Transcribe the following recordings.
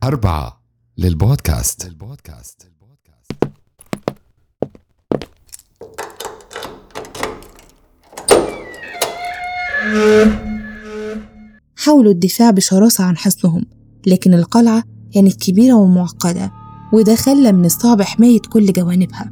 4 للبودكاست. حاولوا الدفاع بشراسة عن حصنهم، لكن القلعة كانت كبيرة ومعقدة، وده خلى من الصعب حماية كل جوانبها.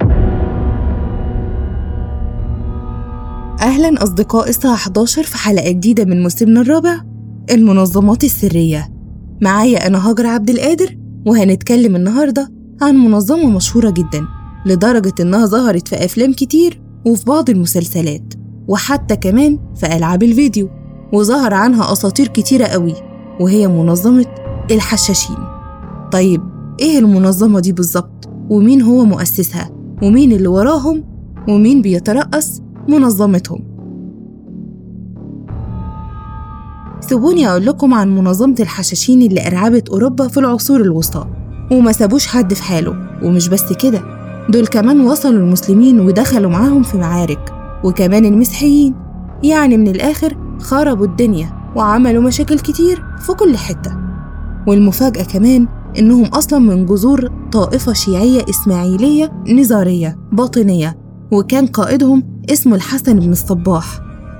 أهلاً أصدقاء الساعة 11 في حلقة جديدة من موسمنا الرابع، المنظمات السرية. معايا أنا هاجر عبد القادر، وهنتكلم النهاردة عن منظمة مشهورة جداً لدرجة إنها ظهرت في أفلام كتير وفي بعض المسلسلات، وحتى كمان في ألعاب الفيديو، وظهر عنها أساطير كتيرة قوي، وهي منظمة الحشاشين. طيب إيه المنظمة دي بالظبط؟ ومين هو مؤسسها؟ ومين اللي وراهم؟ ومين بيترأس منظمتهم؟ سيبوني أقول لكم عن منظمة الحشاشين اللي أرعبت أوروبا في العصور الوسطى، وما سابوش حد في حاله. ومش بس كده، دول كمان وصلوا المسلمين ودخلوا معاهم في معارك، وكمان المسيحيين. يعني من الآخر خربوا الدنيا وعملوا مشاكل كتير في كل حتة. والمفاجأة كمان إنهم أصلاً من جذور طائفة شيعية إسماعيلية نزارية باطنية، وكان قائدهم اسمه الحسن بن الصباح.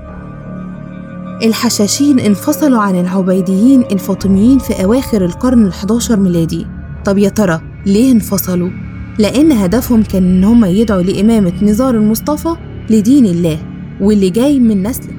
الحشاشين انفصلوا عن العبيديين الفاطميين في أواخر القرن ال11 ميلادي. طب يا ترى ليه انفصلوا؟ لأن هدفهم كان إن هم يدعوا لإمامة نزار المصطفى لدين الله واللي جاي من نسله.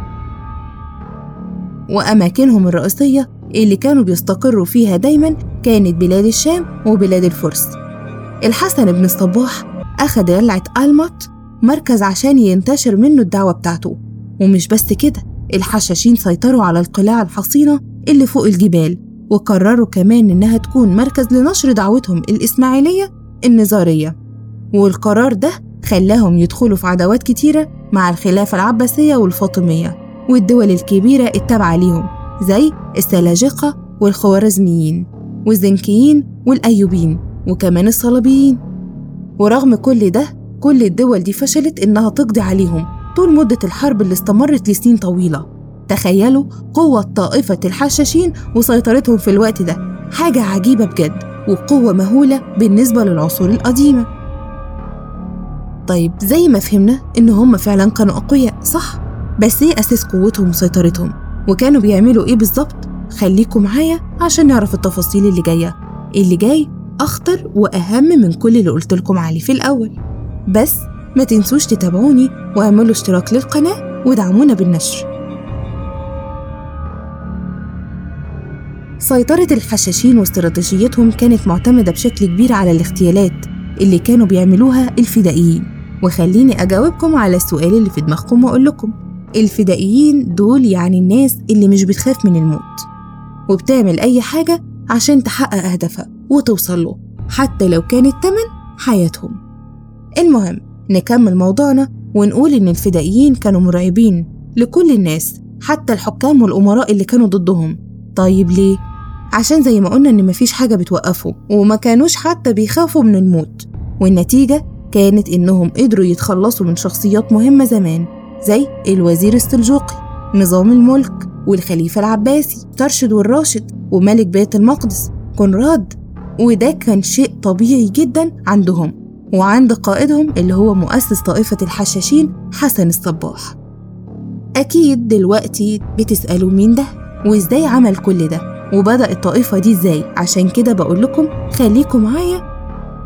وأماكنهم الرئيسية اللي كانوا بيستقروا فيها دايماً كانت بلاد الشام وبلاد الفرس. الحسن بن الصباح أخذ قلعة ألمط مركز عشان ينتشر منه الدعوة بتاعته. ومش بس كده، الحشاشين سيطروا على القلاع الحصينة اللي فوق الجبال، وقرروا كمان إنها تكون مركز لنشر دعوتهم الإسماعيلية النزارية. والقرار ده خلاهم يدخلوا في عداوات كتيرة مع الخلافة العباسية والفاطمية والدول الكبيرة التابعة ليهم، زي السلاجقة والخوارزميين والزنكيين والأيوبيين وكمان الصليبيين. ورغم كل ده، كل الدول دي فشلت إنها تقضي عليهم طول مدة الحرب اللي استمرت لسنين طويلة. تخيلوا قوة طائفة الحشاشين وسيطرتهم في الوقت ده، حاجة عجيبة بجد، وقوة مهولة بالنسبة للعصور القديمة. طيب زي ما فهمنا إن هم فعلا كانوا أقوياء، صح؟ بس إيه أساس قوتهم وسيطرتهم؟ وكانوا بيعملوا إيه بالظبط؟ خليكم معايا عشان نعرف التفاصيل اللي جاية. اللي جاي أخطر وأهم من كل اللي قلت لكم عليه في الأول. بس ما تنسوش تتابعوني واعملوا اشتراك للقناة ودعمونا بالنشر. سيطرة الحشاشين واستراتيجيتهم كانت معتمدة بشكل كبير على الاغتيالات اللي كانوا بيعملوها الفدائيين. وخليني أجاوبكم على السؤال اللي في دماغكم وأقول لكم، الفدائيين دول يعني الناس اللي مش بتخاف من الموت وبتعمل أي حاجة عشان تحقق أهدافها وتوصل له، حتى لو كانت تمن حياتهم. المهم نكمل موضوعنا ونقول إن الفدائيين كانوا مرعبين لكل الناس، حتى الحكام والأمراء اللي كانوا ضدهم. طيب ليه؟ عشان زي ما قلنا إن مفيش حاجة بتوقفه، وما كانوش حتى بيخافوا من الموت. والنتيجة كانت إنهم قدروا يتخلصوا من شخصيات مهمة زمان، زي الوزير السلجوقي، نظام الملك، والخليفة العباسي ترشد والراشد، وملك بيت المقدس كونراد. وده كان شيء طبيعي جدا عندهم وعند قائدهم اللي هو مؤسس طائفة الحشاشين حسن الصباح. أكيد دلوقتي بتسألوا مين ده؟ وإزاي عمل كل ده؟ وبدأ الطائفة دي إزاي؟ عشان كده بقول لكم خليكم معايا.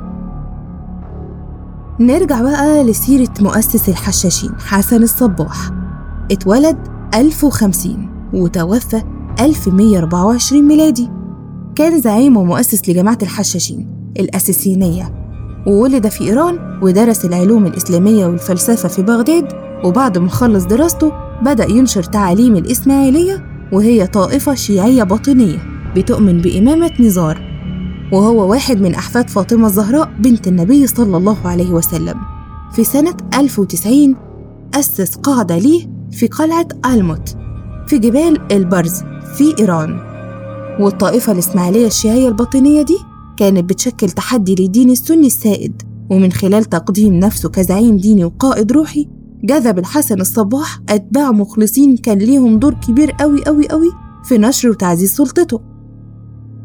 نرجع بقى لسيرة مؤسس الحشاشين حسن الصباح. اتولد 1050 وتوفى 1124 ميلادي. كان زعيم ومؤسس لجماعة الحشاشين الأساسينية، وولد في إيران ودرس العلوم الإسلامية والفلسفة في بغداد. وبعد ما خلص دراسته بدأ ينشر تعاليم الإسماعيلية، وهي طائفة شيعية باطنية بتؤمن بإمامة نزار، وهو واحد من أحفاد فاطمة الزهراء بنت النبي صلى الله عليه وسلم. في سنة 1090 أسس قاعدة ليه في قلعة ألمط في جبال البرز في إيران. والطائفة الإسماعيلية الشيعية الباطنية دي كانت بتشكل تحدي للدين السني السائد، ومن خلال تقديم نفسه كزعيم ديني وقائد روحي جذب الحسن الصباح أتباع مخلصين كان ليهم دور كبير قوي في نشر وتعزيز سلطته.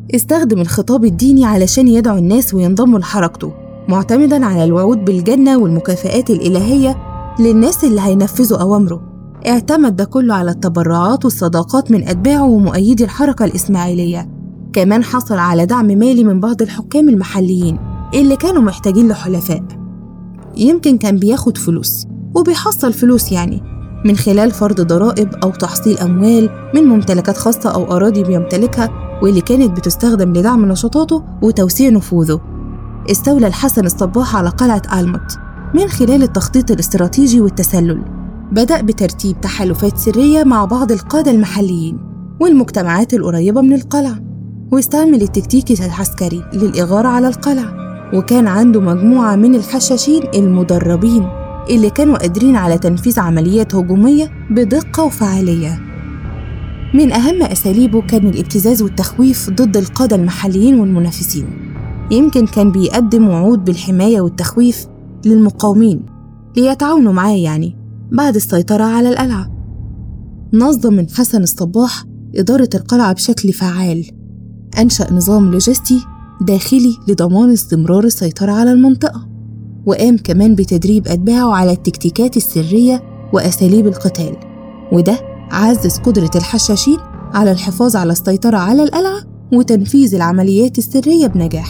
استخدم الخطاب الديني علشان يدعو الناس وينضموا لحركته، معتمداً على الوعود بالجنة والمكافآت الإلهية للناس اللي هينفذوا أوامره. اعتمد ده كله على التبرعات والصداقات من أتباعه ومؤيدي الحركة الإسماعيلية. كمان حصل على دعم مالي من بعض الحكام المحليين اللي كانوا محتاجين لحلفاء. يمكن كان بياخد فلوس وبيحصل فلوس يعني من خلال فرض ضرائب أو تحصيل أموال من ممتلكات خاصة أو أراضي بيمتلكها، واللي كانت بتستخدم لدعم نشاطاته وتوسيع نفوذه. استولى الحسن الصباح على قلعة آلموت من خلال التخطيط الاستراتيجي والتسلل. بدأ بترتيب تحالفات سرية مع بعض القادة المحليين والمجتمعات القريبة من القلعة، واستعمل التكتيك العسكري للإغارة على القلعة. وكان عنده مجموعة من الحشاشين المدربين اللي كانوا قادرين على تنفيذ عمليات هجومية بدقة وفعالية. من أهم أساليبه كان الابتزاز والتخويف ضد القادة المحليين والمنافسين. يمكن كان بيقدم وعود بالحماية والتخويف للمقاومين ليتعاونوا معاه يعني بعد السيطرة على القلعة. نظم الحسن الصباح إدارة القلعة بشكل فعال، أنشأ نظام لوجستي داخلي لضمان استمرار السيطرة على المنطقة، وقام كمان بتدريب أتباعه على التكتيكات السرية وأساليب القتال، وده عزز قدرة الحشاشين على الحفاظ على السيطرة على القلعة وتنفيذ العمليات السرية بنجاح.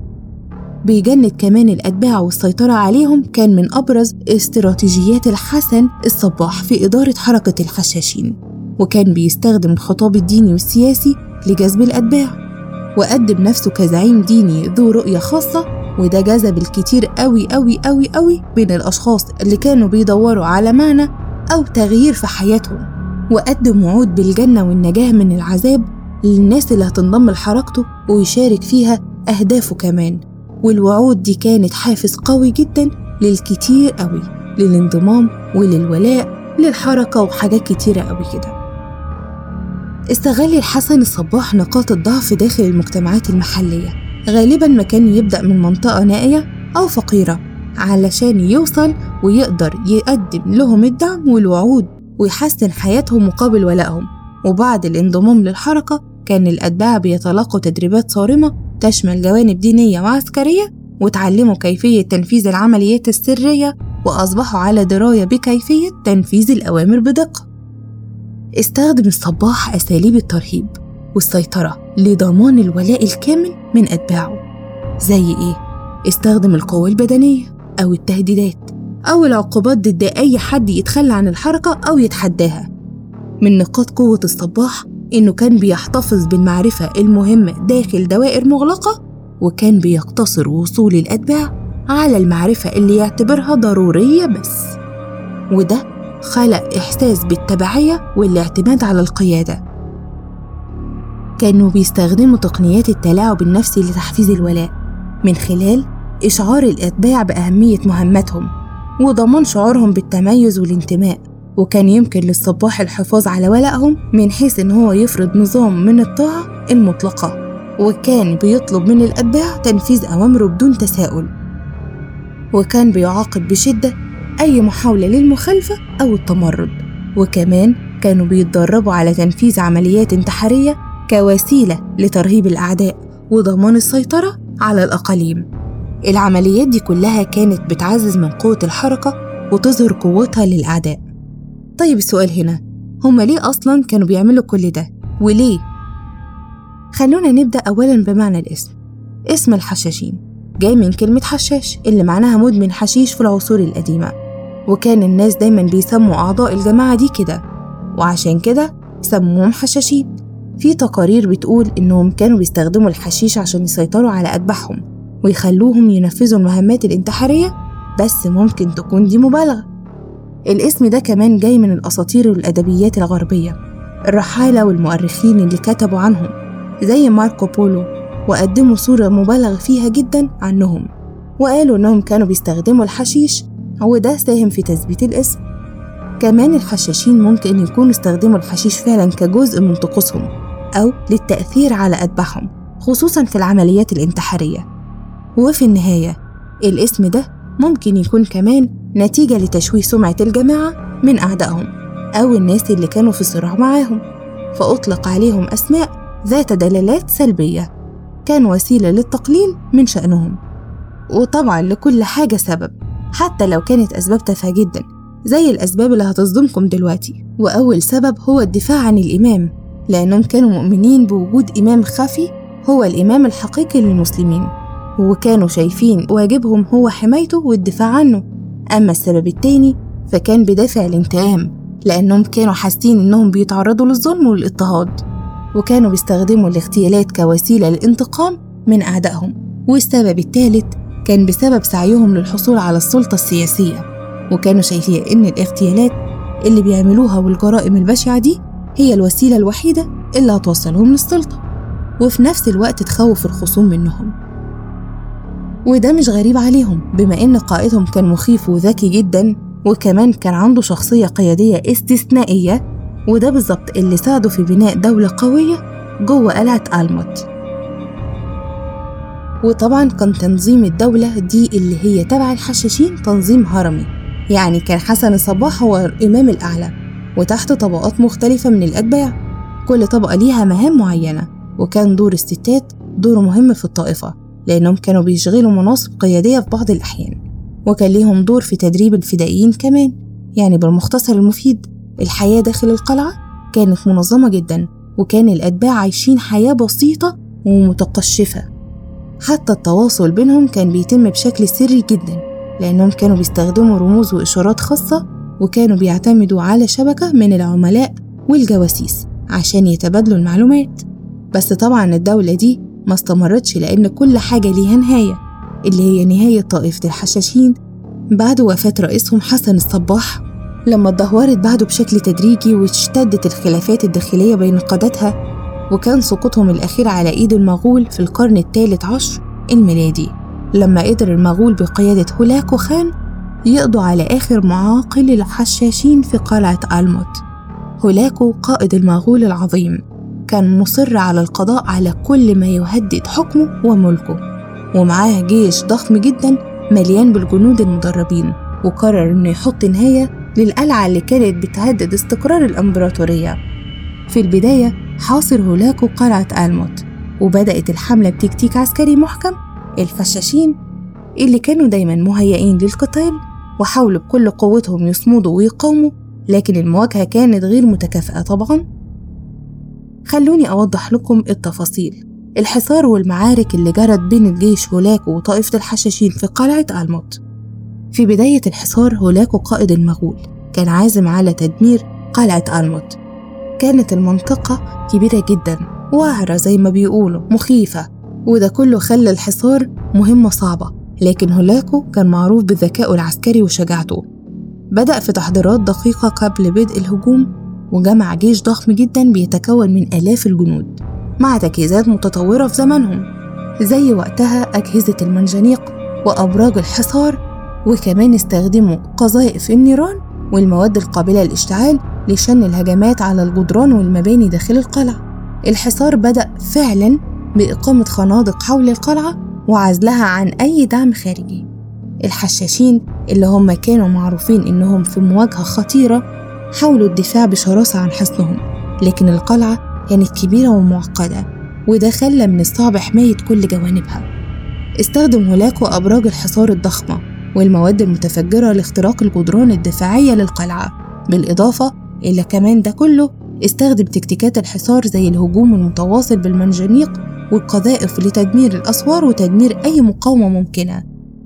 بيجند كمان الأتباع والسيطرة عليهم كان من أبرز استراتيجيات الحسن الصباح في إدارة حركة الحشاشين، وكان بيستخدم الخطاب الديني والسياسي لجذب الأتباع، وقدم نفسه كزعيم ديني ذو رؤية خاصة، وده جذب الكتير قوي من الأشخاص اللي كانوا بيدوروا على معنى أو تغيير في حياتهم. وقدم وعود بالجنة والنجاة من العذاب للناس اللي هتنضم لحركته ويشارك فيها أهدافه كمان، والوعود دي كانت حافز قوي جدا للكتير قوي للانضمام وللولاء للحركة وحاجات كتيرة قوي كده. استغل الحسن الصباح نقاط الضعف داخل المجتمعات المحلية، غالباً ما كان يبدأ من منطقة نائية أو فقيرة علشان يوصل ويقدر يقدم لهم الدعم والوعود ويحسن حياتهم مقابل ولائهم. وبعد الانضمام للحركة كان الأتباع بيتلقوا تدريبات صارمة تشمل جوانب دينية وعسكرية، وتعلموا كيفية تنفيذ العمليات السرية، وأصبحوا على دراية بكيفية تنفيذ الأوامر بدقة. استخدم الصباح أساليب الترهيب والسيطرة لضمان الولاء الكامل من أتباعه. زي إيه؟ استخدم القوة البدنية أو التهديدات أو العقوبات ضد أي حد يتخلى عن الحركة أو يتحداها. من نقاط قوة الصباح إنه كان بيحتفظ بالمعرفة المهمة داخل دوائر مغلقة، وكان بيقتصر وصول الأتباع على المعرفة اللي يعتبرها ضرورية بس، وده خلق إحساس بالتبعية والاعتماد على القيادة. كانوا بيستخدموا تقنيات التلاعب النفسي لتحفيز الولاء من خلال إشعار الأتباع بأهمية مهمتهم وضمان شعورهم بالتميز والانتماء. وكان يمكن للصباح الحفاظ على ولائهم من حيث إن هو يفرض نظام من الطاعة المطلقة، وكان بيطلب من الأتباع تنفيذ أوامره بدون تساؤل، وكان بيعاقب بشدة أي محاولة للمخالفة أو التمرد. وكمان كانوا بيتدربوا على تنفيذ عمليات انتحارية كوسيلة لترهيب الأعداء وضمان السيطرة على الأقاليم. العمليات دي كلها كانت بتعزز من قوة الحركة وتظهر قوتها للأعداء. طيب السؤال هنا، هما ليه أصلاً كانوا بيعملوا كل ده؟ وليه؟ خلونا نبدأ أولاً بمعنى الاسم. اسم الحشاشين جاي من كلمة حشاش اللي معناها مدمن حشيش في العصور القديمة، وكان الناس دايماً بيسموا أعضاء الجماعة دي كده، وعشان كده سموهم حشاشين. في تقارير بتقول إنهم كانوا بيستخدموا الحشيش عشان يسيطروا على أتباعهم ويخلوهم ينفذوا المهمات الانتحارية، بس ممكن تكون دي مبالغة. الاسم ده كمان جاي من الأساطير والأدبيات الغربية. الرحالة والمؤرخين اللي كتبوا عنهم زي ماركو بولو وقدموا صورة مبالغ فيها جدا عنهم، وقالوا إنهم كانوا بيستخدموا الحشيش، وده ساهم في تثبيت الاسم. كمان الحشاشين ممكن يكونوا استخدموا الحشيش فعلا كجزء من طقوسهم أو للتأثير على أتباعهم، خصوصا في العمليات الانتحارية. وفي النهاية الاسم ده ممكن يكون كمان نتيجة لتشويه سمعة الجماعة من أعدائهم أو الناس اللي كانوا في صراع معاهم، فأطلق عليهم أسماء ذات دلالات سلبية كان وسيلة للتقليل من شأنهم. وطبعا لكل حاجة سبب، حتى لو كانت أسباب تافهة جدا زي الأسباب اللي هتصدمكم دلوقتي. وأول سبب هو الدفاع عن الإمام، لأنهم كانوا مؤمنين بوجود إمام خفي هو الإمام الحقيقي للمسلمين، وكانوا شايفين واجبهم هو حمايته والدفاع عنه. أما السبب التاني فكان بدافع الانتقام، لأنهم كانوا حاسين إنهم بيتعرضوا للظلم والاضطهاد، وكانوا بيستخدموا الاغتيالات كوسيلة للانتقام من أعدائهم. والسبب الثالث كان بسبب سعيهم للحصول على السلطة السياسية، وكانوا شايفين إن الاغتيالات اللي بيعملوها والجرائم البشعة دي هي الوسيلة الوحيدة اللي هتوصلهم للسلطة، وفي نفس الوقت تخوف الخصوم منهم. وده مش غريب عليهم، بما إن قائدهم كان مخيف وذكي جدا، وكمان كان عنده شخصية قيادية استثنائية، وده بالظبط اللي ساعده في بناء دولة قوية جوه قلعة آلموت. وطبعا كان تنظيم الدولة دي اللي هي تبع الحشاشين تنظيم هرمي، يعني كان حسن الصباح هو الإمام الأعلى، وتحت طبقات مختلفة من الأتباع، كل طبقة ليها مهام معينة. وكان دور الستات دور مهم في الطائفة، لأنهم كانوا بيشغلوا مناصب قيادية في بعض الأحيان، وكان ليهم دور في تدريب الفدائيين كمان. يعني بالمختصر المفيد، الحياة داخل القلعة كانت منظمة جدا، وكان الأتباع عايشين حياة بسيطة ومتقشفة. حتى التواصل بينهم كان بيتم بشكل سري جدا، لأنهم كانوا بيستخدموا رموز وإشارات خاصة، وكانوا بيعتمدوا على شبكة من العملاء والجواسيس عشان يتبادلوا المعلومات. بس طبعا الدولة دي ما استمرتش، لأن كل حاجة ليها نهاية، اللي هي نهاية طائفة الحشاشين بعد وفاة رئيسهم حسن الصباح، لما اتدهورت بعده بشكل تدريجي واشتدت الخلافات الداخلية بين قادتها. وكان سقوطهم الأخير على إيد المغول في القرن الثالث عشر الميلادي، لما قدر المغول بقيادة هولاكو خان يقضوا على آخر معاقل الحشاشين في قلعة آلموت. هولاكو قائد المغول العظيم كان مصر على القضاء على كل ما يهدد حكمه وملكه، ومعاه جيش ضخم جدا مليان بالجنود المدربين، وقرر إنه يحط نهاية للقلعة اللي كانت بتهدد استقرار الإمبراطورية. في البداية حاصر هولاكو قلعة آلموت، وبدأت الحملة بتكتيك عسكري محكم. الفشاشين اللي كانوا دايما مهيئين للقتال وحاولوا بكل قوتهم يصمدوا ويقاوموا، لكن المواجهة كانت غير متكافئة طبعا. خلوني أوضح لكم التفاصيل. الحصار والمعارك اللي جرت بين الجيش هولاكو وطائفة الحشاشين في قلعة آلموت. في بداية الحصار هولاكو قائد المغول كان عازم على تدمير قلعة آلموت. كانت المنطقة كبيرة جدا، وعرة زي ما بيقولوا، مخيفة، وده كله خلى الحصار مهمة صعبة. لكن هولاكو كان معروف بذكائه العسكري وشجاعته. بدأ في تحضيرات دقيقة قبل بدء الهجوم، وجمع جيش ضخم جدا بيتكون من آلاف الجنود مع تجهيزات متطورة في زمانهم، زي وقتها أجهزة المنجنيق وأبراج الحصار، وكمان استخدموا قذائف النيران والمواد القابلة للاشتعال لشن الهجمات على الجدران والمباني داخل القلعة. الحصار بدأ فعلا بإقامة خنادق حول القلعة وعزلها عن أي دعم خارجي. الحشاشين اللي هم كانوا معروفين إنهم في مواجهة خطيرة حاولوا الدفاع بشراسة عن حصنهم، لكن القلعة كانت كبيرة ومعقدة، وده خلى من الصعب حماية كل جوانبها. استخدم هولاكو أبراج الحصار الضخمة والمواد المتفجرة لاختراق الجدران الدفاعية للقلعة. بالإضافة إلى كمان ده كله، استخدم تكتيكات الحصار زي الهجوم المتواصل بالمنجنيق والقذائف لتدمير الأسوار وتدمير أي مقاومة ممكنة.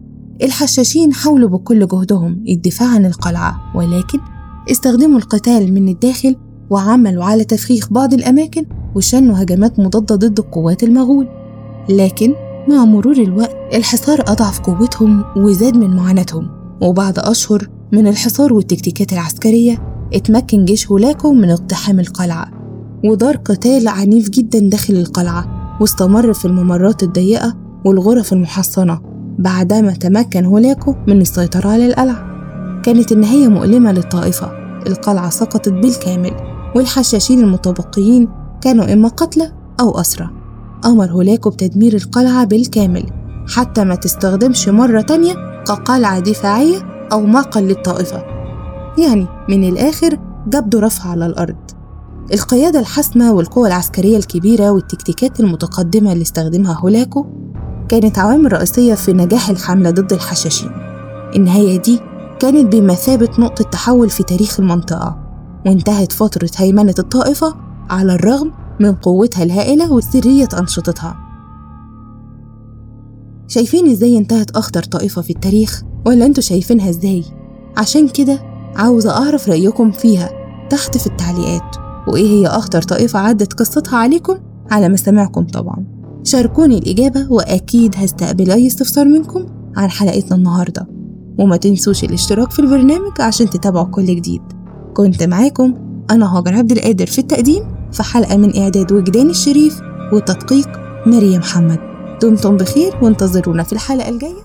الحشاشين حاولوا بكل جهدهم الدفاع عن القلعة، ولكن استخدموا القتال من الداخل وعملوا على تفخيخ بعض الأماكن وشنوا هجمات مضادة ضد القوات المغول. لكن مع مرور الوقت الحصار أضعف قوتهم وزاد من معاناتهم، وبعد أشهر من الحصار والتكتيكات العسكرية اتمكن جيش هولاكو من اقتحام القلعة، ودار قتال عنيف جدا داخل القلعة، واستمر في الممرات الضيقة والغرف المحصنة بعدما تمكن هولاكو من السيطرة على القلعة. كانت النهاية مؤلمة للطائفة، القلعة سقطت بالكامل، والحشاشين المتبقيين كانوا إما قتلى أو أسرى. أمر هولاكو بتدمير القلعة بالكامل حتى ما تستخدمش مرة تانية كقلعة دفاعية أو معقل للطائفة، يعني من الآخر جبدوا رفع على الأرض. القيادة الحاسمة والقوة العسكرية الكبيرة والتكتيكات المتقدمة اللي استخدمها هولاكو كانت عوامل رئيسية في نجاح الحملة ضد الحشاشين. النهاية دي كانت بمثابة نقطة تحول في تاريخ المنطقة، وانتهت فترة هيمنة الطائفة على الرغم من قوتها الهائلة وسرية أنشطتها. شايفين إزاي انتهت أخطر طائفة في التاريخ؟ ولا انتوا شايفينها إزاي؟ عشان كده عاوزة أعرف رأيكم فيها تحت في التعليقات، وإيه هي أخطر طائفة عدت قصتها عليكم على مسامعكم طبعا. شاركوني الإجابة، وأكيد هستقبل أي استفسار منكم عن حلقتنا النهاردة. وما تنسوش الاشتراك في البرنامج عشان تتابعوا كل جديد. كنت معاكم أنا هاجر عبد القادر في التقديم، في حلقة من إعداد وجدان الشريف وتدقيق مريم محمد. دمتم بخير وانتظرونا في الحلقة الجاية.